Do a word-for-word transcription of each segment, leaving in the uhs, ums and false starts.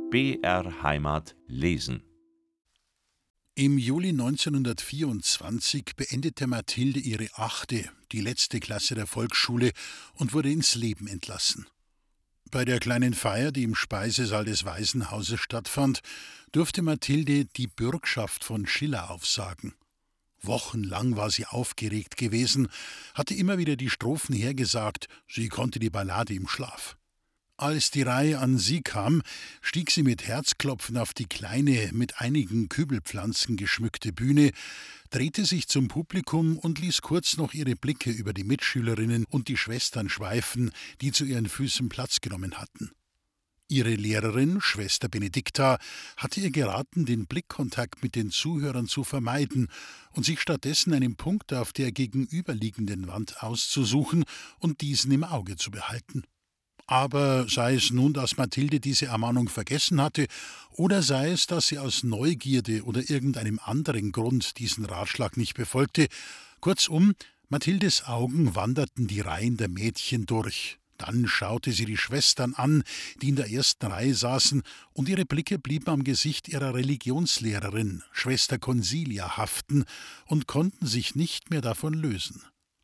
B R Heimat lesen. Im Juli neunzehnhundertvierundzwanzig beendete Mathilde ihre achte, die letzte Klasse der Volksschule und wurde ins Leben entlassen. Bei der kleinen Feier, die im Speisesaal des Waisenhauses stattfand, durfte Mathilde die Bürgschaft von Schiller aufsagen. Wochenlang war sie aufgeregt gewesen, hatte immer wieder die Strophen hergesagt, sie konnte die Ballade im Schlaf. Als die Reihe an sie kam, stieg sie mit Herzklopfen auf die kleine, mit einigen Kübelpflanzen geschmückte Bühne, drehte sich zum Publikum und ließ kurz noch ihre Blicke über die Mitschülerinnen und die Schwestern schweifen, die zu ihren Füßen Platz genommen hatten. Ihre Lehrerin, Schwester Benedikta, hatte ihr geraten, den Blickkontakt mit den Zuhörern zu vermeiden und sich stattdessen einen Punkt auf der gegenüberliegenden Wand auszusuchen und diesen im Auge zu behalten. Aber sei es nun, dass Mathilde diese Ermahnung vergessen hatte, oder sei es, dass sie aus Neugierde oder irgendeinem anderen Grund diesen Ratschlag nicht befolgte, kurzum, Mathildes Augen wanderten die Reihen der Mädchen durch. Dann schaute sie die Schwestern an, die in der ersten Reihe saßen, und ihre Blicke blieben am Gesicht ihrer Religionslehrerin, Schwester Consilia, haften und konnten sich nicht mehr davon lösen.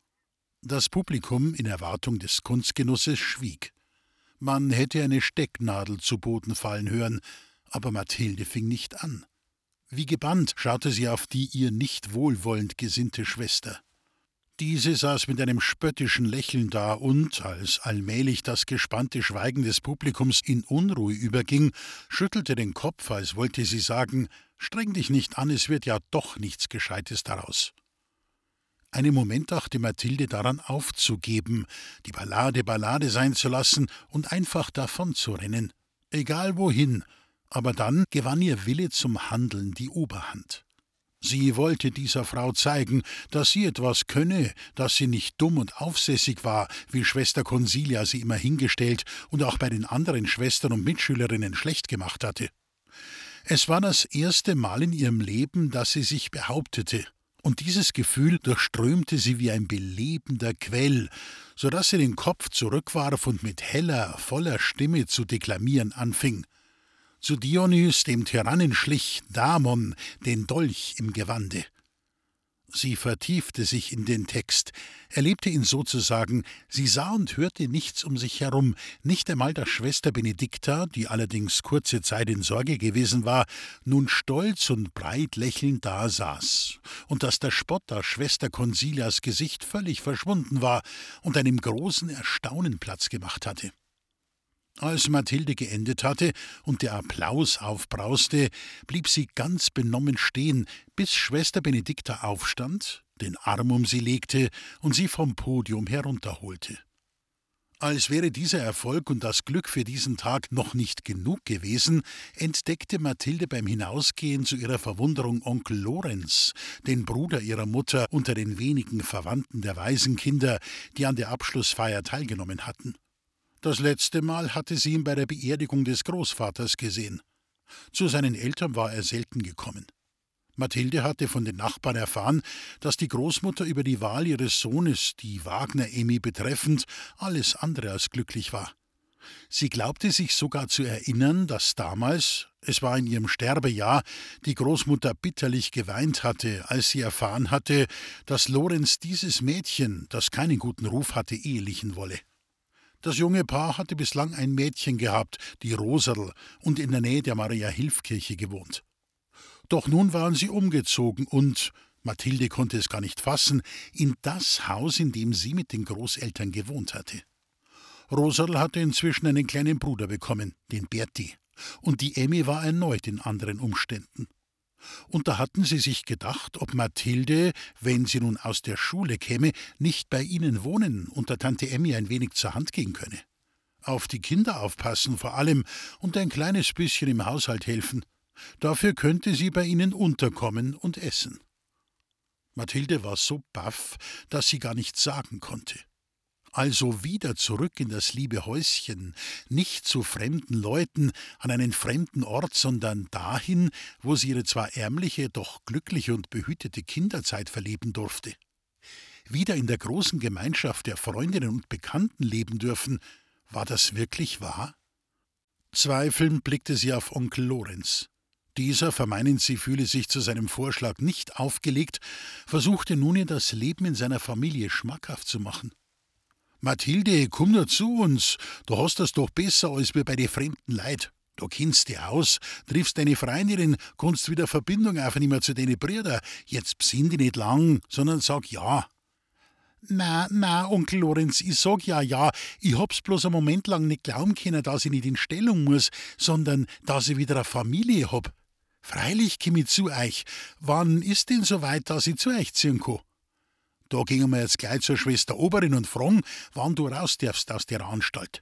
Das Publikum, in Erwartung des Kunstgenusses, schwieg. Man hätte eine Stecknadel zu Boden fallen hören, aber Mathilde fing nicht an. Wie gebannt schaute sie auf die ihr nicht wohlwollend gesinnte Schwester. Diese saß mit einem spöttischen Lächeln da und, als allmählich das gespannte Schweigen des Publikums in Unruhe überging, schüttelte den Kopf, als wollte sie sagen, »Streng dich nicht an, es wird ja doch nichts Gescheites daraus.« Einen Moment dachte Mathilde daran aufzugeben, die Ballade Ballade sein zu lassen und einfach davonzurennen. Egal wohin, aber dann gewann ihr Wille zum Handeln die Oberhand. Sie wollte dieser Frau zeigen, dass sie etwas könne, dass sie nicht dumm und aufsässig war, wie Schwester Consilia sie immer hingestellt und auch bei den anderen Schwestern und Mitschülerinnen schlecht gemacht hatte. Es war das erste Mal in ihrem Leben, dass sie sich behauptete. Und dieses Gefühl durchströmte sie wie ein belebender Quell, so dass sie den Kopf zurückwarf und mit heller, voller Stimme zu deklamieren anfing. Zu Dionys, dem Tyrannen, schlich Damon, den Dolch im Gewande. Sie vertiefte sich in den Text, erlebte ihn sozusagen, sie sah und hörte nichts um sich herum, nicht einmal, dass Schwester Benedikta, die allerdings kurze Zeit in Sorge gewesen war, nun stolz und breit lächelnd da saß, und dass der Spott aus Schwester Consilias Gesicht völlig verschwunden war und einem großen Erstaunen Platz gemacht hatte. Als Mathilde geendet hatte und der Applaus aufbrauste, blieb sie ganz benommen stehen, bis Schwester Benedikta aufstand, den Arm um sie legte und sie vom Podium herunterholte. Als wäre dieser Erfolg und das Glück für diesen Tag noch nicht genug gewesen, entdeckte Mathilde beim Hinausgehen zu ihrer Verwunderung Onkel Lorenz, den Bruder ihrer Mutter, unter den wenigen Verwandten der Waisenkinder, die an der Abschlussfeier teilgenommen hatten. Das letzte Mal hatte sie ihn bei der Beerdigung des Großvaters gesehen. Zu seinen Eltern war er selten gekommen. Mathilde hatte von den Nachbarn erfahren, dass die Großmutter über die Wahl ihres Sohnes, die Wagner-Emmy betreffend, alles andere als glücklich war. Sie glaubte sich sogar zu erinnern, dass damals, es war in ihrem Sterbejahr, die Großmutter bitterlich geweint hatte, als sie erfahren hatte, dass Lorenz dieses Mädchen, das keinen guten Ruf hatte, ehelichen wolle. Das junge Paar hatte bislang ein Mädchen gehabt, die Roserl, und in der Nähe der Maria-Hilf-Kirche gewohnt. Doch nun waren sie umgezogen und, Mathilde konnte es gar nicht fassen, in das Haus, in dem sie mit den Großeltern gewohnt hatte. Roserl hatte inzwischen einen kleinen Bruder bekommen, den Berti, und die Emmy war erneut in anderen Umständen. Und da hatten sie sich gedacht, ob Mathilde, wenn sie nun aus der Schule käme, nicht bei ihnen wohnen und der Tante Emmy ein wenig zur Hand gehen könne. Auf die Kinder aufpassen vor allem und ein kleines bisschen im Haushalt helfen. Dafür könnte sie bei ihnen unterkommen und essen. Mathilde war so baff, dass sie gar nichts sagen konnte. Also wieder zurück in das liebe Häuschen, nicht zu fremden Leuten, an einen fremden Ort, sondern dahin, wo sie ihre zwar ärmliche, doch glückliche und behütete Kinderzeit verleben durfte. Wieder in der großen Gemeinschaft der Freundinnen und Bekannten leben dürfen, war das wirklich wahr? Zweifelnd blickte sie auf Onkel Lorenz. Dieser, vermeinend sie fühle sich zu seinem Vorschlag nicht aufgelegt, versuchte nun ihr das Leben in seiner Familie schmackhaft zu machen. »Mathilde, komm nur zu uns, du hast das doch besser als wir bei den fremden Leid. Du kennst dich aus, triffst deine Freundin, kannst wieder Verbindung aufnehmen zu deinen Brüdern. Jetzt besinn dich nicht lang, sondern sag ja.« »Na, na, Onkel Lorenz, ich sag ja, ja, ich hab's bloß einen Moment lang nicht glauben können, dass ich nicht in Stellung muss, sondern dass ich wieder eine Familie hab. Freilich komm ich zu euch. Wann ist denn so weit, dass ich zu euch ziehen kann? Da gehen wir jetzt gleich zur Schwester Oberin und fragen, wann du raus darfst aus der Anstalt.«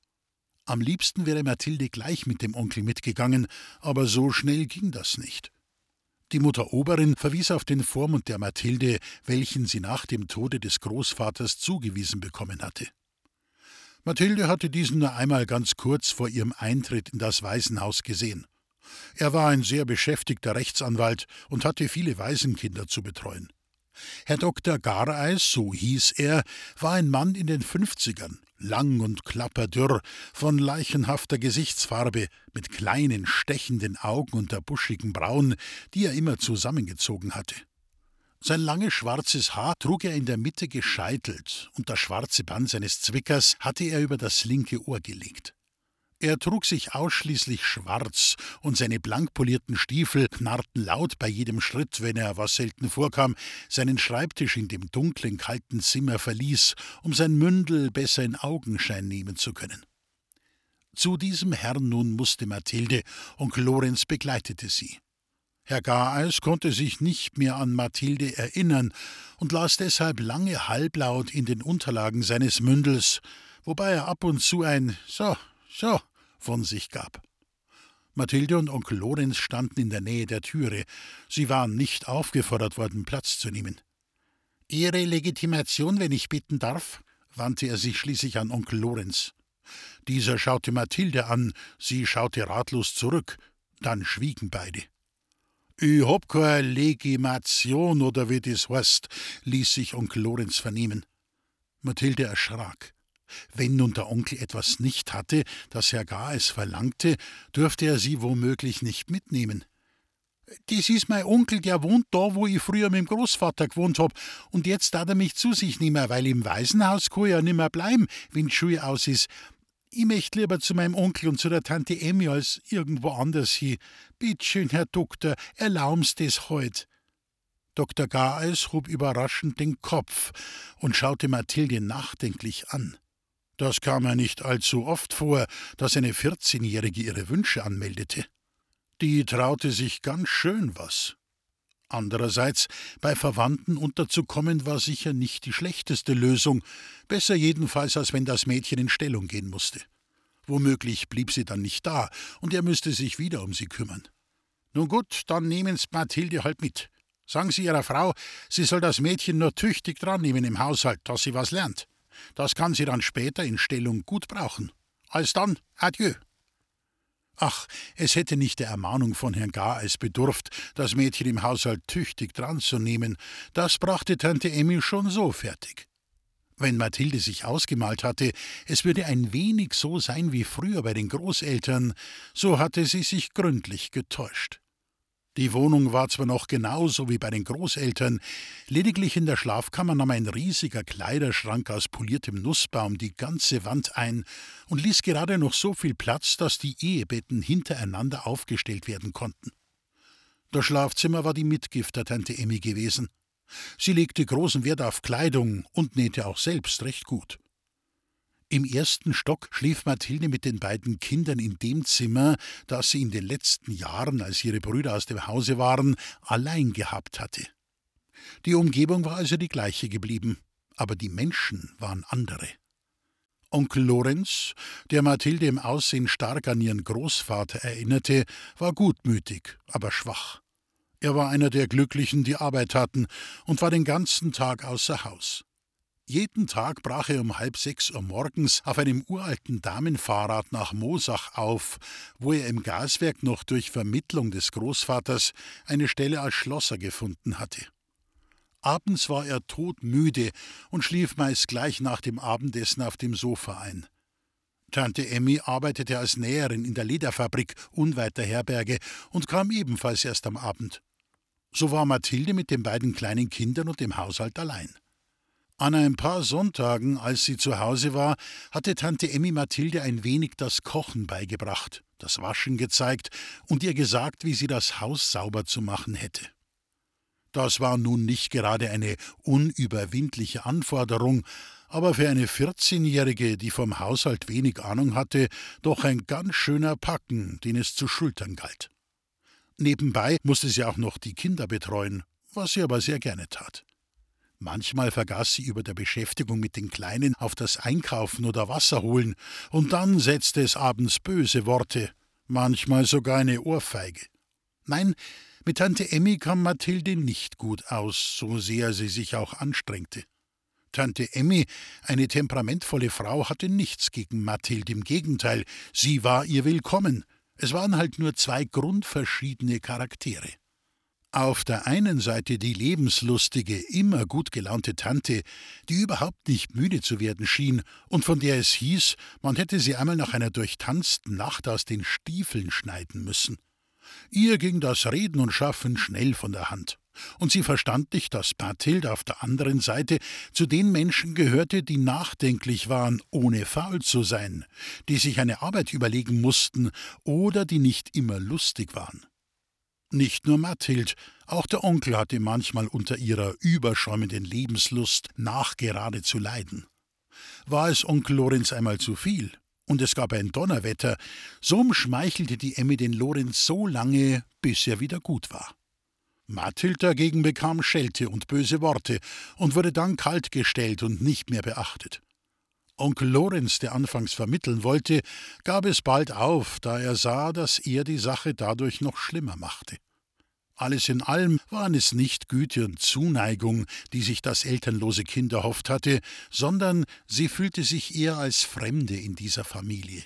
Am liebsten wäre Mathilde gleich mit dem Onkel mitgegangen, aber so schnell ging das nicht. Die Mutter Oberin verwies auf den Vormund der Mathilde, welchen sie nach dem Tode des Großvaters zugewiesen bekommen hatte. Mathilde hatte diesen nur einmal ganz kurz vor ihrem Eintritt in das Waisenhaus gesehen. Er war ein sehr beschäftigter Rechtsanwalt und hatte viele Waisenkinder zu betreuen. Herr Doktor Gareis, so hieß er, war ein Mann in den Fünfzigern, lang und klapperdürr, von leichenhafter Gesichtsfarbe, mit kleinen, stechenden Augen unter buschigen Brauen, die er immer zusammengezogen hatte. Sein langes schwarzes Haar trug er in der Mitte gescheitelt, und das schwarze Band seines Zwickers hatte er über das linke Ohr gelegt. Er trug sich ausschließlich schwarz, und seine blank polierten Stiefel knarrten laut bei jedem Schritt, wenn er, was selten vorkam, seinen Schreibtisch in dem dunklen, kalten Zimmer verließ, um sein Mündel besser in Augenschein nehmen zu können. Zu diesem Herrn nun musste Mathilde, Onkel Lorenz begleitete sie. Herr Gareis konnte sich nicht mehr an Mathilde erinnern und las deshalb lange halblaut in den Unterlagen seines Mündels, wobei er ab und zu ein »So, so« von sich gab. Mathilde und Onkel Lorenz standen in der Nähe der Türe. Sie waren nicht aufgefordert worden, Platz zu nehmen. »Ihre Legitimation, wenn ich bitten darf?« wandte er sich schließlich an Onkel Lorenz. Dieser schaute Mathilde an, sie schaute ratlos zurück. Dann schwiegen beide. »Ich hab keine Legitimation, oder wie das heißt«, ließ sich Onkel Lorenz vernehmen. Mathilde erschrak. Wenn nun der Onkel etwas nicht hatte, das Herr Gareis verlangte, dürfte er sie womöglich nicht mitnehmen. »Das ist mein Onkel, der wohnt da, wo ich früher mit dem Großvater gewohnt hab, und jetzt darf er mich zu sich nehmen, weil im Waisenhaus kann ich ja nimmer bleiben, wenn die Schule aus ist. Ich möchte lieber zu meinem Onkel und zu der Tante Emmy als irgendwo anders hin. Bittschön, Herr Doktor, erlauben's das heut.« Doktor Gareis hob überraschend den Kopf und schaute Mathilde nachdenklich an. Das kam ja nicht allzu oft vor, dass eine vierzehnjährige ihre Wünsche anmeldete. Die traute sich ganz schön was. Andererseits, bei Verwandten unterzukommen, war sicher nicht die schlechteste Lösung, besser jedenfalls, als wenn das Mädchen in Stellung gehen musste. Womöglich blieb sie dann nicht da, und er müsste sich wieder um sie kümmern. »Nun gut, dann nehmen's Mathilde halt mit. Sagen Sie Ihrer Frau, sie soll das Mädchen nur tüchtig dran nehmen im Haushalt, dass sie was lernt. Das kann sie dann später in Stellung gut brauchen. Alsdann, adieu.« Ach, es hätte nicht der Ermahnung von Herrn Gareis bedurft, das Mädchen im Haushalt tüchtig dran zu nehmen. Das brachte Tante Emmy schon so fertig. Wenn Mathilde sich ausgemalt hatte, es würde ein wenig so sein wie früher bei den Großeltern, so hatte sie sich gründlich getäuscht. Die Wohnung war zwar noch genauso wie bei den Großeltern, lediglich in der Schlafkammer nahm ein riesiger Kleiderschrank aus poliertem Nussbaum die ganze Wand ein und ließ gerade noch so viel Platz, dass die Ehebetten hintereinander aufgestellt werden konnten. Das Schlafzimmer war die Mitgift der Tante Emmy gewesen. Sie legte großen Wert auf Kleidung und nähte auch selbst recht gut. Im ersten Stock schlief Mathilde mit den beiden Kindern in dem Zimmer, das sie in den letzten Jahren, als ihre Brüder aus dem Hause waren, allein gehabt hatte. Die Umgebung war also die gleiche geblieben, aber die Menschen waren andere. Onkel Lorenz, der Mathilde im Aussehen stark an ihren Großvater erinnerte, war gutmütig, aber schwach. Er war einer der Glücklichen, die Arbeit hatten, und war den ganzen Tag außer Haus. Jeden Tag brach er um halb sechs Uhr morgens auf einem uralten Damenfahrrad nach Moosach auf, wo er im Gaswerk noch durch Vermittlung des Großvaters eine Stelle als Schlosser gefunden hatte. Abends war er todmüde und schlief meist gleich nach dem Abendessen auf dem Sofa ein. Tante Emmi arbeitete als Näherin in der Lederfabrik unweit der Herberge und kam ebenfalls erst am Abend. So war Mathilde mit den beiden kleinen Kindern und dem Haushalt allein. An ein paar Sonntagen, als sie zu Hause war, hatte Tante Emmi Mathilde ein wenig das Kochen beigebracht, das Waschen gezeigt und ihr gesagt, wie sie das Haus sauber zu machen hätte. Das war nun nicht gerade eine unüberwindliche Anforderung, aber für eine vierzehnjährige, die vom Haushalt wenig Ahnung hatte, doch ein ganz schöner Packen, den es zu schultern galt. Nebenbei musste sie auch noch die Kinder betreuen, was sie aber sehr gerne tat. Manchmal vergaß sie über der Beschäftigung mit den Kleinen auf das Einkaufen oder Wasser holen, und dann setzte es abends böse Worte, manchmal sogar eine Ohrfeige. Nein, mit Tante Emmi kam Mathilde nicht gut aus, so sehr sie sich auch anstrengte. Tante Emmi, eine temperamentvolle Frau, hatte nichts gegen Mathilde, im Gegenteil, sie war ihr willkommen. Es waren halt nur zwei grundverschiedene Charaktere. Auf der einen Seite die lebenslustige, immer gut gelaunte Tante, die überhaupt nicht müde zu werden schien und von der es hieß, man hätte sie einmal nach einer durchtanzten Nacht aus den Stiefeln schneiden müssen. Ihr ging das Reden und Schaffen schnell von der Hand. Und sie verstand nicht, dass Mathilde auf der anderen Seite zu den Menschen gehörte, die nachdenklich waren, ohne faul zu sein, die sich eine Arbeit überlegen mussten oder die nicht immer lustig waren. Nicht nur Mathilde, auch der Onkel hatte manchmal unter ihrer überschäumenden Lebenslust nachgerade zu leiden. War es Onkel Lorenz einmal zu viel und es gab ein Donnerwetter, so umschmeichelte die Emmi den Lorenz so lange, bis er wieder gut war. Mathilde dagegen bekam Schelte und böse Worte und wurde dann kaltgestellt und nicht mehr beachtet. Onkel Lorenz, der anfangs vermitteln wollte, gab es bald auf, da er sah, dass er die Sache dadurch noch schlimmer machte. Alles in allem waren es nicht Güte und Zuneigung, die sich das elternlose Kind erhofft hatte, sondern sie fühlte sich eher als Fremde in dieser Familie.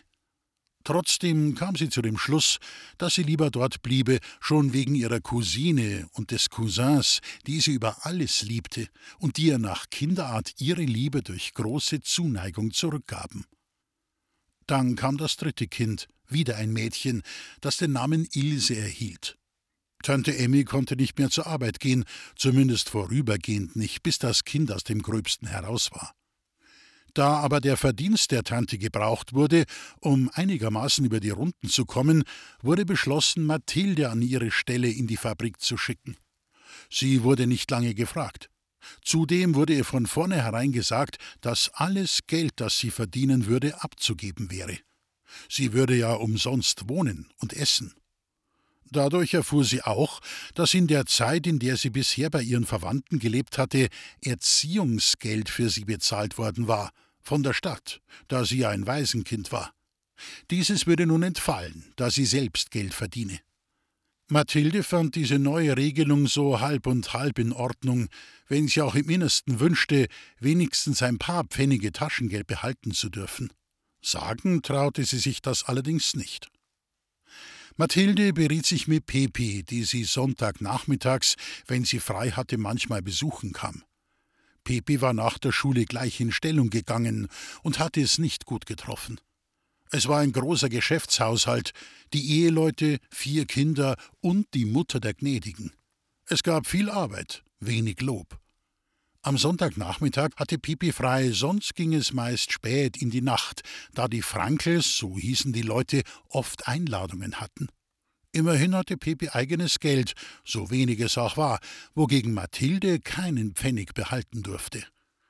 Trotzdem kam sie zu dem Schluss, dass sie lieber dort bliebe, schon wegen ihrer Cousine und des Cousins, die sie über alles liebte und die ihr nach Kinderart ihre Liebe durch große Zuneigung zurückgaben. Dann kam das dritte Kind, wieder ein Mädchen, das den Namen Ilse erhielt. Tante Emmi konnte nicht mehr zur Arbeit gehen, zumindest vorübergehend nicht, bis das Kind aus dem Gröbsten heraus war. Da aber der Verdienst der Tante gebraucht wurde, um einigermaßen über die Runden zu kommen, wurde beschlossen, Mathilde an ihre Stelle in die Fabrik zu schicken. Sie wurde nicht lange gefragt. Zudem wurde ihr von vornherein gesagt, dass alles Geld, das sie verdienen würde, abzugeben wäre. Sie würde ja umsonst wohnen und essen. Dadurch erfuhr sie auch, dass in der Zeit, in der sie bisher bei ihren Verwandten gelebt hatte, Erziehungsgeld für sie bezahlt worden war, von der Stadt, da sie ja ein Waisenkind war. Dieses würde nun entfallen, da sie selbst Geld verdiene. Mathilde fand diese neue Regelung so halb und halb in Ordnung, wenn sie auch im Innersten wünschte, wenigstens ein paar Pfennige Taschengeld behalten zu dürfen. Sagen traute sie sich das allerdings nicht. Mathilde beriet sich mit Pepi, die sie Sonntagnachmittags, wenn sie frei hatte, manchmal besuchen kam. Pepi war nach der Schule gleich in Stellung gegangen und hatte es nicht gut getroffen. Es war ein großer Geschäftshaushalt, die Eheleute, vier Kinder und die Mutter der Gnädigen. Es gab viel Arbeit, wenig Lob. Am Sonntagnachmittag hatte Pepi frei, sonst ging es meist spät in die Nacht, da die Frankels, so hießen die Leute, oft Einladungen hatten. Immerhin hatte Pepi eigenes Geld, so wenig es auch war, wogegen Mathilde keinen Pfennig behalten durfte.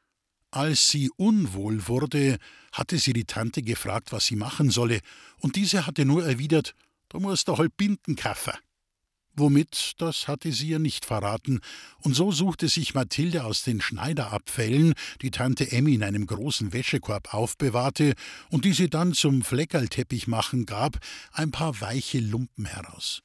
Als sie unwohl wurde, hatte sie die Tante gefragt, was sie machen solle, und diese hatte nur erwidert, »Du musst doch halt Binden kaufen.« Womit, das hatte sie ihr nicht verraten, und so suchte sich Mathilde aus den Schneiderabfällen, die Tante Emmi in einem großen Wäschekorb aufbewahrte und die sie dann zum Fleckerlteppichmachen gab, ein paar weiche Lumpen heraus.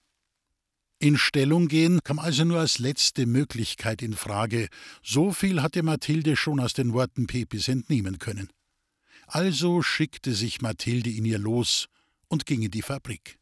In Stellung gehen kam also nur als letzte Möglichkeit in Frage, so viel hatte Mathilde schon aus den Worten Pepis entnehmen können. Also schickte sich Mathilde in ihr Los und ging in die Fabrik.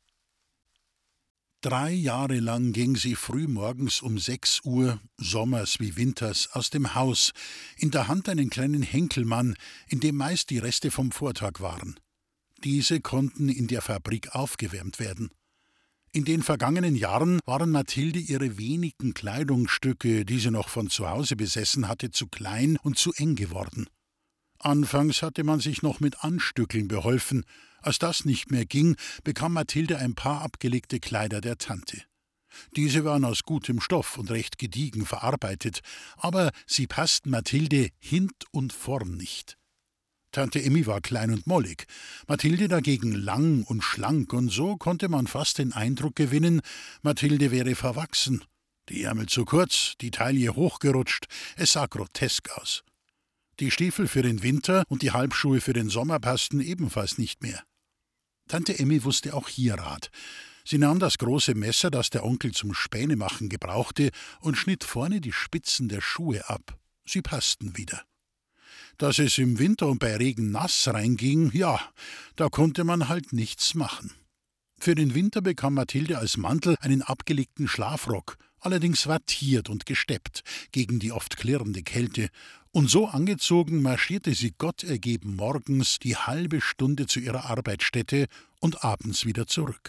Drei Jahre lang ging sie frühmorgens um sechs Uhr, sommers wie winters, aus dem Haus, in der Hand einen kleinen Henkelmann, in dem meist die Reste vom Vortag waren. Diese konnten in der Fabrik aufgewärmt werden. In den vergangenen Jahren waren Mathilde ihre wenigen Kleidungsstücke, die sie noch von zu Hause besessen hatte, zu klein und zu eng geworden. Anfangs hatte man sich noch mit Anstückeln beholfen. Als das nicht mehr ging, bekam Mathilde ein paar abgelegte Kleider der Tante. Diese waren aus gutem Stoff und recht gediegen verarbeitet, aber sie passten Mathilde hint und vorn nicht. Tante Emmi war klein und mollig, Mathilde dagegen lang und schlank, und so konnte man fast den Eindruck gewinnen, Mathilde wäre verwachsen. Die Ärmel zu kurz, die Taille hochgerutscht, es sah grotesk aus. Die Stiefel für den Winter und die Halbschuhe für den Sommer passten ebenfalls nicht mehr. Tante Emmi wusste auch hier Rat. Sie nahm das große Messer, das der Onkel zum Spänemachen gebrauchte, und schnitt vorne die Spitzen der Schuhe ab. Sie passten wieder. Dass es im Winter und bei Regen nass reinging, ja, da konnte man halt nichts machen. Für den Winter bekam Mathilde als Mantel einen abgelegten Schlafrock, allerdings wattiert und gesteppt gegen die oft klirrende Kälte, und so angezogen marschierte sie gottergeben morgens die halbe Stunde zu ihrer Arbeitsstätte und abends wieder zurück.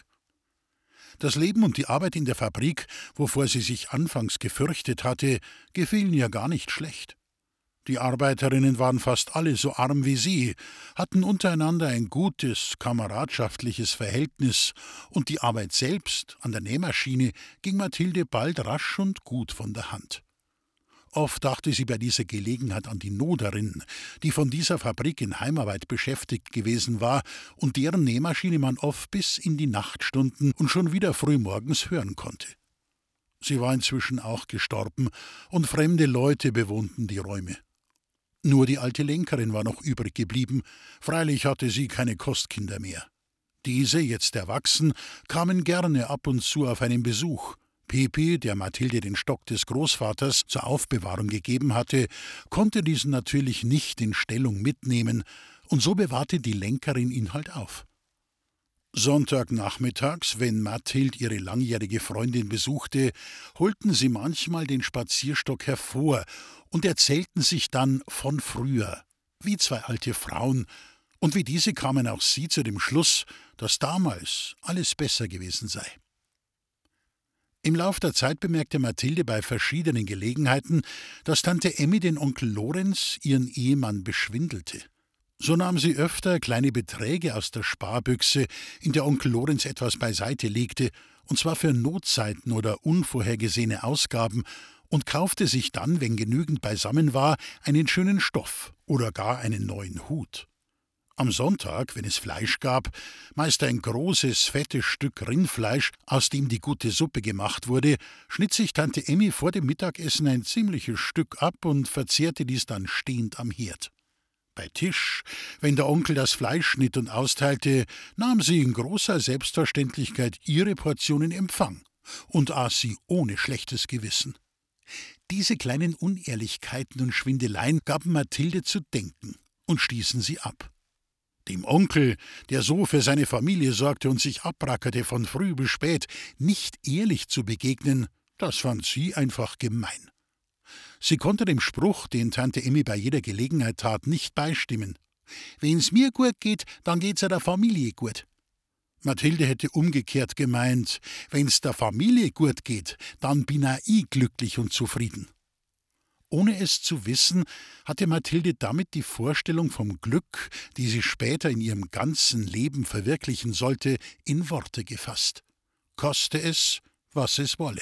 Das Leben und die Arbeit in der Fabrik, wovor sie sich anfangs gefürchtet hatte, gefielen ihr gar nicht schlecht. Die Arbeiterinnen waren fast alle so arm wie sie, hatten untereinander ein gutes, kameradschaftliches Verhältnis, und die Arbeit selbst an der Nähmaschine ging Mathilde bald rasch und gut von der Hand. Oft dachte sie bei dieser Gelegenheit an die Noderin, die von dieser Fabrik in Heimarbeit beschäftigt gewesen war und deren Nähmaschine man oft bis in die Nachtstunden und schon wieder frühmorgens hören konnte. Sie war inzwischen auch gestorben, und fremde Leute bewohnten die Räume. Nur die alte Lenkerin war noch übrig geblieben, freilich hatte sie keine Kostkinder mehr. Diese, jetzt erwachsen, kamen gerne ab und zu auf einen Besuch. Pepi, der Mathilde den Stock des Großvaters zur Aufbewahrung gegeben hatte, konnte diesen natürlich nicht in Stellung mitnehmen, und so bewahrte die Lenkerin ihn halt auf. Sonntagnachmittags, wenn Mathilde ihre langjährige Freundin besuchte, holten sie manchmal den Spazierstock hervor und erzählten sich dann von früher, wie zwei alte Frauen, und wie diese kamen auch sie zu dem Schluss, dass damals alles besser gewesen sei. Im Lauf der Zeit bemerkte Mathilde bei verschiedenen Gelegenheiten, dass Tante Emmi den Onkel Lorenz, ihren Ehemann, beschwindelte. So nahm sie öfter kleine Beträge aus der Sparbüchse, in der Onkel Lorenz etwas beiseite legte, und zwar für Notzeiten oder unvorhergesehene Ausgaben, und kaufte sich dann, wenn genügend beisammen war, einen schönen Stoff oder gar einen neuen Hut. Am Sonntag, wenn es Fleisch gab, meist ein großes, fettes Stück Rindfleisch, aus dem die gute Suppe gemacht wurde, schnitt sich Tante Emmi vor dem Mittagessen ein ziemliches Stück ab und verzehrte dies dann stehend am Herd. Bei Tisch, wenn der Onkel das Fleisch schnitt und austeilte, nahm sie in großer Selbstverständlichkeit ihre Portion in Empfang und aß sie ohne schlechtes Gewissen. Diese kleinen Unehrlichkeiten und Schwindeleien gaben Mathilde zu denken und stießen sie ab. Dem Onkel, der so für seine Familie sorgte und sich abrackerte von früh bis spät, nicht ehrlich zu begegnen, das fand sie einfach gemein. Sie konnte dem Spruch, den Tante Emmi bei jeder Gelegenheit tat, nicht beistimmen. »Wenn's mir gut geht, dann geht's ja der Familie gut.« Mathilde hätte umgekehrt gemeint, wenn's der Familie gut geht, dann bin auch ich glücklich und zufrieden. Ohne es zu wissen, hatte Mathilde damit die Vorstellung vom Glück, die sie später in ihrem ganzen Leben verwirklichen sollte, in Worte gefasst. Koste es, was es wolle.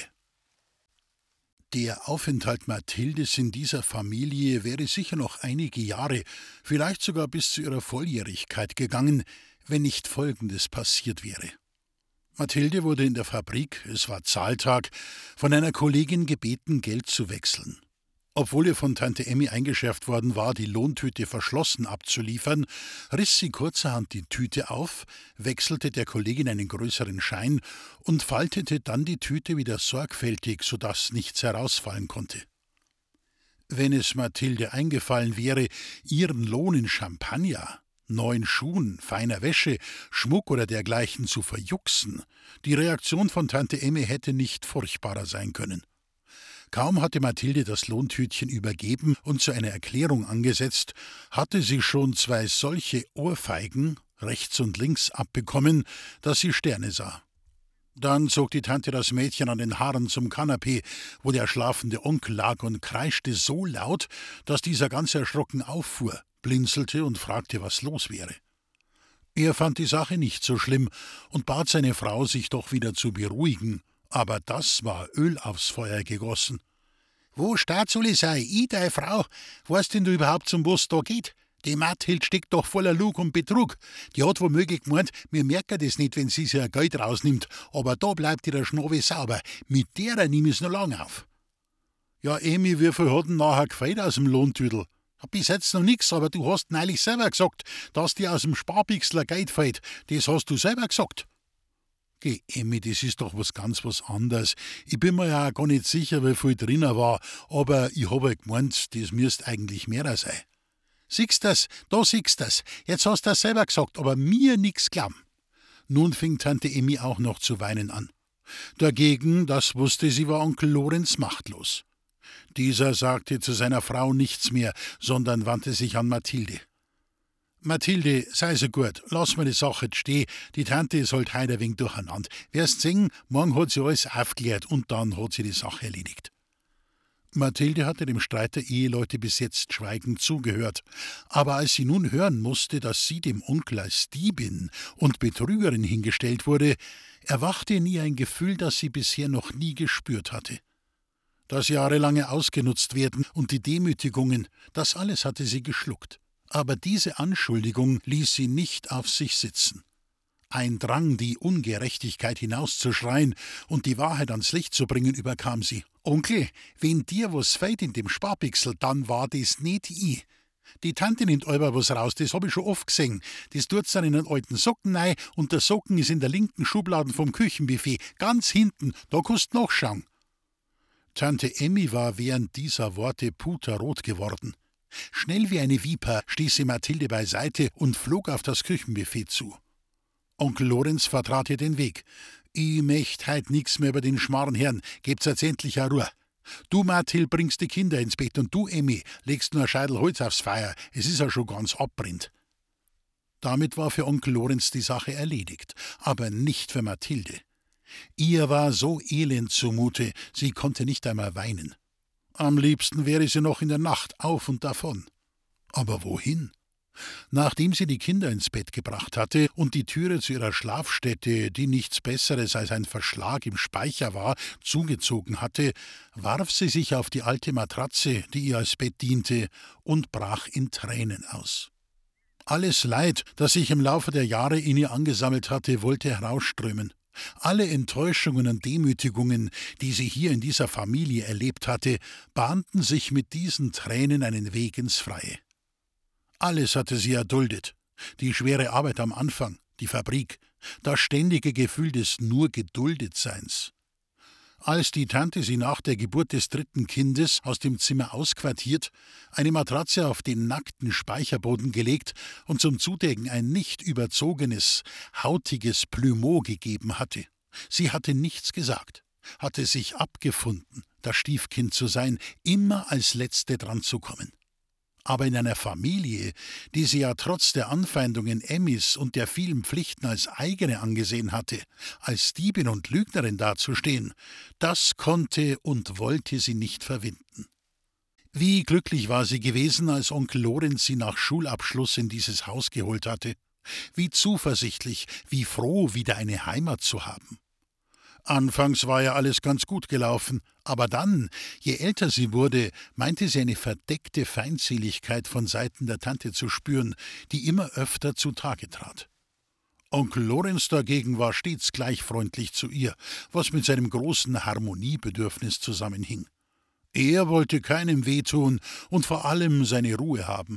Der Aufenthalt Mathildes in dieser Familie wäre sicher noch einige Jahre, vielleicht sogar bis zu ihrer Volljährigkeit gegangen, wenn nicht Folgendes passiert wäre. Mathilde wurde in der Fabrik, es war Zahltag, von einer Kollegin gebeten, Geld zu wechseln. Obwohl ihr von Tante Emmi eingeschärft worden war, die Lohntüte verschlossen abzuliefern, riss sie kurzerhand die Tüte auf, wechselte der Kollegin einen größeren Schein und faltete dann die Tüte wieder sorgfältig, sodass nichts herausfallen konnte. Wenn es Mathilde eingefallen wäre, ihren Lohn in Champagner, neuen Schuhen, feiner Wäsche, Schmuck oder dergleichen zu verjuxen, die Reaktion von Tante Emmi hätte nicht furchtbarer sein können. Kaum hatte Mathilde das Lohntütchen übergeben und zu einer Erklärung angesetzt, hatte sie schon zwei solche Ohrfeigen, rechts und links abbekommen, dass sie Sterne sah. Dann zog die Tante das Mädchen an den Haaren zum Kanapee, wo der schlafende Onkel lag, und kreischte so laut, dass dieser ganz erschrocken auffuhr, blinzelte und fragte, was los wäre. Er fand die Sache nicht so schlimm und bat seine Frau, sich doch wieder zu beruhigen, aber das war Öl aufs Feuer gegossen. »Wo steht soll ich sein? Ich, deine Frau? Weißt denn du überhaupt, um was da geht? Die Mathild steckt doch voller Lug und Betrug. Die hat womöglich gemeint, wir merken das nicht, wenn sie sich ihr Geld rausnimmt, aber da bleibt ihre Schnabel sauber. Mit derer nehme ich es noch lang auf.« »Ja, Emi, wie viel hat denn nachher gefällt aus dem Lohntüdel?« »Bis jetzt noch nix, aber du hast neulich selber gesagt, dass dir aus dem Sparbixler Geld fällt. Das hast du selber gesagt.« »Geh, Emmi, das ist doch was ganz was anderes. Ich bin mir ja auch gar nicht sicher, wie viel drinnen war, aber ich habe halt gemeint, das müsste eigentlich mehr sein.« »Siehst das, da siehst das. Jetzt hast du das selber gesagt, aber mir nix glauben.« Nun fing Tante Emmi auch noch zu weinen an. Dagegen, das wusste sie, war Onkel Lorenz machtlos. Dieser sagte zu seiner Frau nichts mehr, sondern wandte sich an Mathilde. »Mathilde, sei so gut, lass mir die Sache jetzt stehen, die Tante ist halt heute ein wenig durcheinander. Wirst sehen, morgen hat sie alles aufgeklärt und dann hat sie die Sache erledigt.« Mathilde hatte dem Streit der Eheleute bis jetzt schweigend zugehört, aber als sie nun hören musste, dass sie dem Onkel als Diebin und Betrügerin hingestellt wurde, erwachte in ihr ein Gefühl, das sie bisher noch nie gespürt hatte. Das jahrelange Ausgenutzt-werden und die Demütigungen, das alles hatte sie geschluckt. Aber diese Anschuldigung ließ sie nicht auf sich sitzen. Ein Drang, die Ungerechtigkeit hinauszuschreien und die Wahrheit ans Licht zu bringen, überkam sie. »Onkel, wenn dir was fehlt in dem Sparbixel, dann war das nicht ich. Die Tante nimmt allweil was raus, das hab ich schon oft gesehen. Das tut's dann in einen alten Socken rein und der Socken ist in der linken Schublade vom Küchenbuffet, ganz hinten, da kannst du nachschauen.« Tante Emmi war während dieser Worte puterrot geworden. Schnell wie eine Viper stieß sie Mathilde beiseite und flog auf das Küchenbuffet zu. Onkel Lorenz vertrat ihr den Weg. »Ich möcht heut nix mehr über den Schmarrn hören, gebt's jetzt endlich eine Ruhe. Du, Mathilde, bringst die Kinder ins Bett und du, Emmi, legst nur ein Scheidel Holz aufs Feuer, es ist ja schon ganz abbrennt.« Damit war für Onkel Lorenz die Sache erledigt, aber nicht für Mathilde. Ihr war so elend zumute, sie konnte nicht einmal weinen. Am liebsten wäre sie noch in der Nacht auf und davon. Aber wohin? Nachdem sie die Kinder ins Bett gebracht hatte und die Türe zu ihrer Schlafstätte, die nichts Besseres als ein Verschlag im Speicher war, zugezogen hatte, warf sie sich auf die alte Matratze, die ihr als Bett diente, und brach in Tränen aus. Alles Leid, das sich im Laufe der Jahre in ihr angesammelt hatte, wollte herausströmen. Alle Enttäuschungen und Demütigungen, die sie hier in dieser Familie erlebt hatte, bahnten sich mit diesen Tränen einen Weg ins Freie. Alles hatte sie erduldet. Die schwere Arbeit am Anfang, die Fabrik, das ständige Gefühl des nur Geduldetseins. Als die Tante sie nach der Geburt des dritten Kindes aus dem Zimmer ausquartiert, eine Matratze auf den nackten Speicherboden gelegt und zum Zudecken ein nicht überzogenes, hautiges Plumeau gegeben hatte. Sie hatte nichts gesagt, hatte sich abgefunden, das Stiefkind zu sein, immer als Letzte dran zu kommen. Aber in einer Familie, die sie ja trotz der Anfeindungen Emmis und der vielen Pflichten als eigene angesehen hatte, als Diebin und Lügnerin dazustehen, das konnte und wollte sie nicht verwinden. Wie glücklich war sie gewesen, als Onkel Lorenz sie nach Schulabschluss in dieses Haus geholt hatte. Wie zuversichtlich, wie froh, wieder eine Heimat zu haben. Anfangs war ja alles ganz gut gelaufen, aber dann, je älter sie wurde, meinte sie eine verdeckte Feindseligkeit von Seiten der Tante zu spüren, die immer öfter zutage trat. Onkel Lorenz dagegen war stets gleich freundlich zu ihr, was mit seinem großen Harmoniebedürfnis zusammenhing. Er wollte keinem wehtun und vor allem seine Ruhe haben.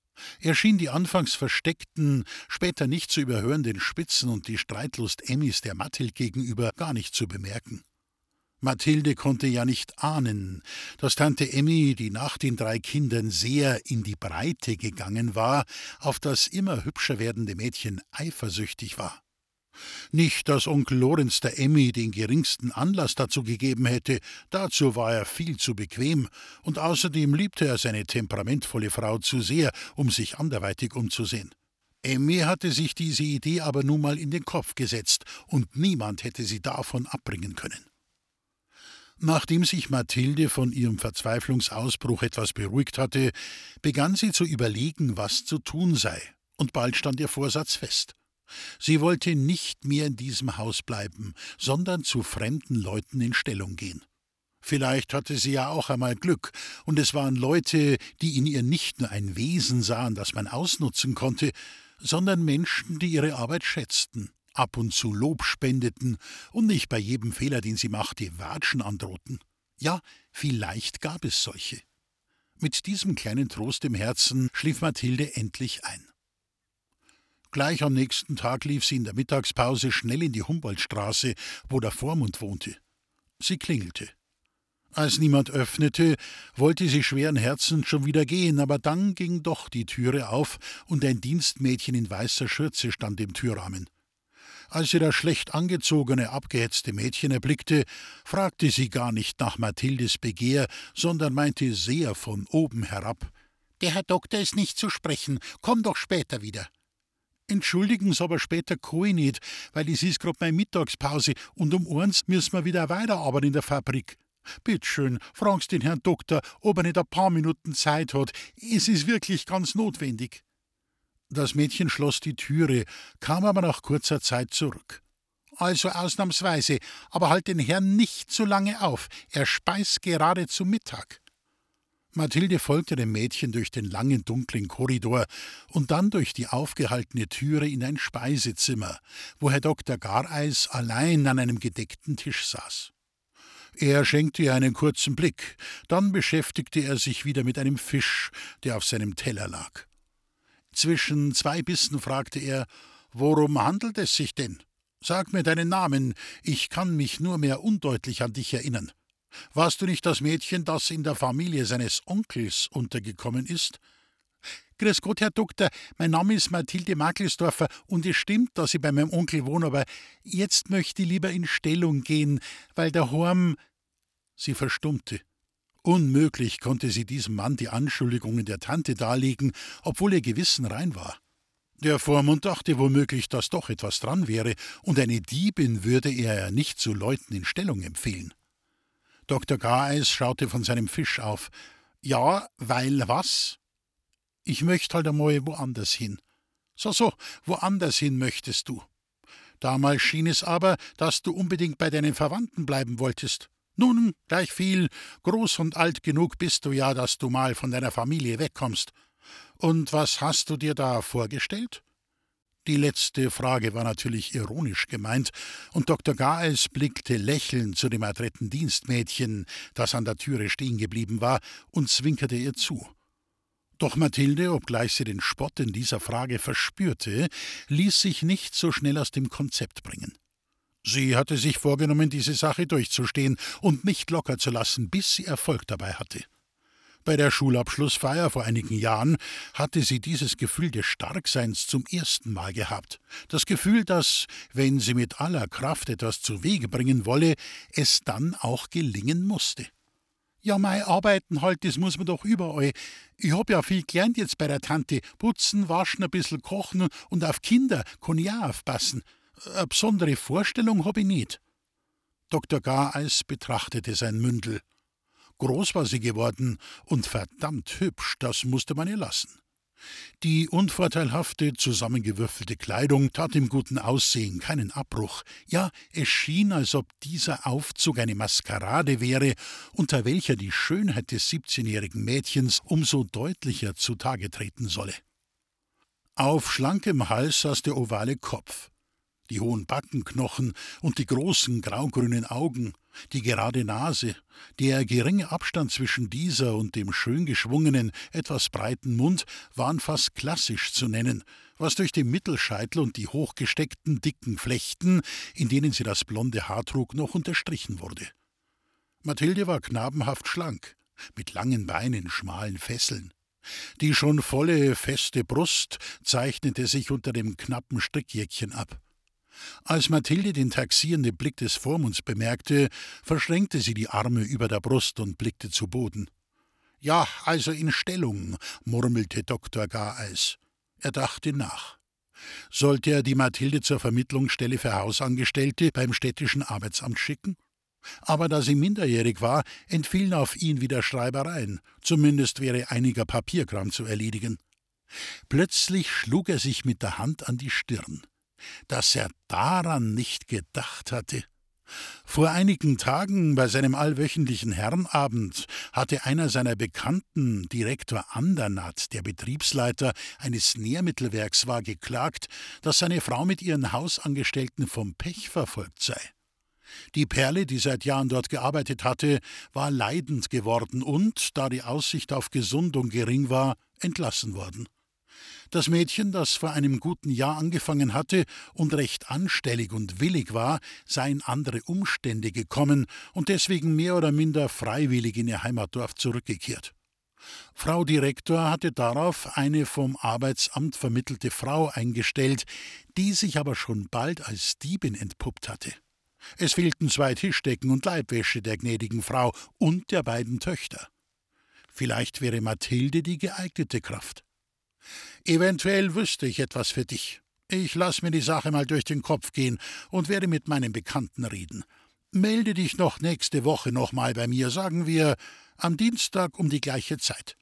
Er schien die anfangs versteckten, später nicht zu überhörenden Spitzen und die Streitlust Emmis der Mathilde gegenüber gar nicht zu bemerken. Mathilde konnte ja nicht ahnen, dass Tante Emmi, die nach den drei Kindern sehr in die Breite gegangen war, auf das immer hübscher werdende Mädchen eifersüchtig war. Nicht, dass Onkel Lorenz der Emmi den geringsten Anlass dazu gegeben hätte, dazu war er viel zu bequem, und außerdem liebte er seine temperamentvolle Frau zu sehr, um sich anderweitig umzusehen. Emmy hatte sich diese Idee aber nun mal in den Kopf gesetzt, und niemand hätte sie davon abbringen können. Nachdem sich Mathilde von ihrem Verzweiflungsausbruch etwas beruhigt hatte, begann sie zu überlegen, was zu tun sei, und bald stand ihr Vorsatz fest. Sie wollte nicht mehr in diesem Haus bleiben, sondern zu fremden Leuten in Stellung gehen. Vielleicht hatte sie ja auch einmal Glück, und es waren Leute, die in ihr nicht nur ein Wesen sahen, das man ausnutzen konnte, sondern Menschen, die ihre Arbeit schätzten, ab und zu Lob spendeten und nicht bei jedem Fehler, den sie machte, Watschen androhten. Ja, vielleicht gab es solche. Mit diesem kleinen Trost im Herzen schlief Mathilde endlich ein. Gleich am nächsten Tag lief sie in der Mittagspause schnell in die Humboldtstraße, wo der Vormund wohnte. Sie klingelte. Als niemand öffnete, wollte sie schweren Herzens schon wieder gehen, aber dann ging doch die Türe auf und ein Dienstmädchen in weißer Schürze stand im Türrahmen. Als sie das schlecht angezogene, abgehetzte Mädchen erblickte, fragte sie gar nicht nach Mathildes Begehr, sondern meinte sehr von oben herab: »Der Herr Doktor ist nicht zu sprechen, komm doch später wieder.« »Entschuldigen Sie, aber später kann ich nicht, weil es ist grad meine Mittagspause und um eins müssen wir wieder weiterarbeiten in der Fabrik. Bitt schön, fragen Sie den Herrn Doktor, ob er nicht ein paar Minuten Zeit hat. Es ist wirklich ganz notwendig.« Das Mädchen schloss die Türe, kam aber nach kurzer Zeit zurück. »Also ausnahmsweise, aber halt den Herrn nicht zu lange auf. Er speist gerade zu Mittag.« Mathilde folgte dem Mädchen durch den langen, dunklen Korridor und dann durch die aufgehaltene Türe in ein Speisezimmer, wo Herr Doktor Gareis allein an einem gedeckten Tisch saß. Er schenkte ihr einen kurzen Blick, dann beschäftigte er sich wieder mit einem Fisch, der auf seinem Teller lag. Zwischen zwei Bissen fragte er: »Worum handelt es sich denn? Sag mir deinen Namen, ich kann mich nur mehr undeutlich an dich erinnern. Warst du nicht das Mädchen, das in der Familie seines Onkels untergekommen ist?« »Grüß Gott, Herr Doktor, mein Name ist Mathilde Mackelsdorfer und es stimmt, dass ich bei meinem Onkel wohne, aber jetzt möchte ich lieber in Stellung gehen, weil der Horm…« Sie verstummte. Unmöglich konnte sie diesem Mann die Anschuldigungen der Tante darlegen, obwohl ihr Gewissen rein war. Der Vormund dachte womöglich, dass doch etwas dran wäre, und eine Diebin würde er nicht zu Leuten in Stellung empfehlen. Doktor Gareis schaute von seinem Fisch auf. »Ja, weil was?« »Ich möchte halt einmal woanders hin.« »So, so, woanders hin möchtest du. Damals schien es aber, dass du unbedingt bei deinen Verwandten bleiben wolltest. Nun, gleich viel, groß und alt genug bist du ja, dass du mal von deiner Familie wegkommst. Und was hast du dir da vorgestellt?« Die letzte Frage war natürlich ironisch gemeint, und Doktor Gareis blickte lächelnd zu dem adretten Dienstmädchen, das an der Türe stehen geblieben war, und zwinkerte ihr zu. Doch Mathilde, obgleich sie den Spott in dieser Frage verspürte, ließ sich nicht so schnell aus dem Konzept bringen. Sie hatte sich vorgenommen, diese Sache durchzustehen und nicht locker zu lassen, bis sie Erfolg dabei hatte. Bei der Schulabschlussfeier vor einigen Jahren hatte sie dieses Gefühl des Starkseins zum ersten Mal gehabt. Das Gefühl, dass, wenn sie mit aller Kraft etwas zu Wege bringen wolle, es dann auch gelingen musste. »Ja, mei, arbeiten halt, das muss man doch überall. Ich hab ja viel gelernt jetzt bei der Tante. Putzen, waschen, ein bisschen kochen und auf Kinder kann ich auch aufpassen. Eine besondere Vorstellung hab ich nicht.« Doktor Gareis betrachtete sein Mündel. Groß war sie geworden und verdammt hübsch, das musste man ihr lassen. Die unvorteilhafte, zusammengewürfelte Kleidung tat dem guten Aussehen keinen Abbruch. Ja, es schien, als ob dieser Aufzug eine Maskerade wäre, unter welcher die Schönheit des siebzehnjährigen Mädchens umso deutlicher zutage treten solle. Auf schlankem Hals saß der ovale Kopf, die hohen Backenknochen und die großen graugrünen Augen, die gerade Nase, der geringe Abstand zwischen dieser und dem schön geschwungenen, etwas breiten Mund waren fast klassisch zu nennen, was durch den Mittelscheitel und die hochgesteckten, dicken Flechten, in denen sie das blonde Haar trug, noch unterstrichen wurde. Mathilde war knabenhaft schlank, mit langen Beinen, schmalen Fesseln. Die schon volle, feste Brust zeichnete sich unter dem knappen Strickjäckchen ab. Als Mathilde den taxierenden Blick des Vormunds bemerkte, verschränkte sie die Arme über der Brust und blickte zu Boden. »Ja, also in Stellung«, murmelte Doktor Gareis. Er dachte nach. Sollte er die Mathilde zur Vermittlungsstelle für Hausangestellte beim städtischen Arbeitsamt schicken? Aber da sie minderjährig war, entfielen auf ihn wieder Schreibereien, zumindest wäre einiger Papierkram zu erledigen. Plötzlich schlug er sich mit der Hand an die Stirn. Dass er daran nicht gedacht hatte. Vor einigen Tagen bei seinem allwöchentlichen Herrenabend hatte einer seiner Bekannten, Direktor Andernath, der Betriebsleiter eines Nährmittelwerks war, geklagt, dass seine Frau mit ihren Hausangestellten vom Pech verfolgt sei. Die Perle, die seit Jahren dort gearbeitet hatte, war leidend geworden und, da die Aussicht auf Gesundung gering war, entlassen worden. Das Mädchen, das vor einem guten Jahr angefangen hatte und recht anstellig und willig war, sei in andere Umstände gekommen und deswegen mehr oder minder freiwillig in ihr Heimatdorf zurückgekehrt. Frau Direktor hatte darauf eine vom Arbeitsamt vermittelte Frau eingestellt, die sich aber schon bald als Diebin entpuppt hatte. Es fehlten zwei Tischdecken und Leibwäsche der gnädigen Frau und der beiden Töchter. Vielleicht wäre Mathilde die geeignete Kraft. »Eventuell wüsste ich etwas für dich. Ich lass mir die Sache mal durch den Kopf gehen und werde mit meinem Bekannten reden. Melde dich noch nächste Woche noch mal bei mir, sagen wir am Dienstag um die gleiche Zeit.«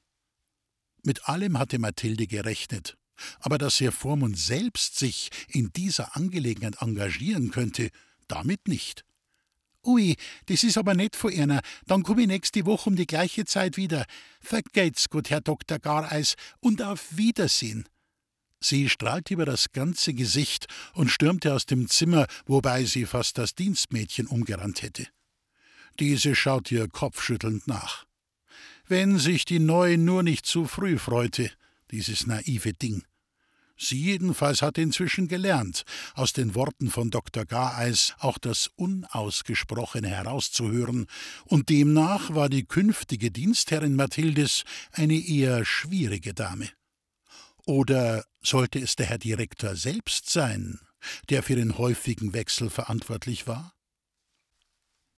Mit allem hatte Mathilde gerechnet, aber dass Herr Vormund selbst sich in dieser Angelegenheit engagieren könnte, damit nicht. »Ui, das ist aber nett von Ihnen. Dann komm ich nächste Woche um die gleiche Zeit wieder. Vergeht's gut, Herr Doktor Gareis, und auf Wiedersehen.« Sie strahlte über das ganze Gesicht und stürmte aus dem Zimmer, wobei sie fast das Dienstmädchen umgerannt hätte. Diese schaute ihr kopfschüttelnd nach. Wenn sich die Neue nur nicht zu früh freute, dieses naive Ding. Sie jedenfalls hatte inzwischen gelernt, aus den Worten von Doktor Gareis auch das Unausgesprochene herauszuhören, und demnach war die künftige Dienstherrin Mathildes eine eher schwierige Dame. Oder sollte es der Herr Direktor selbst sein, der für den häufigen Wechsel verantwortlich war?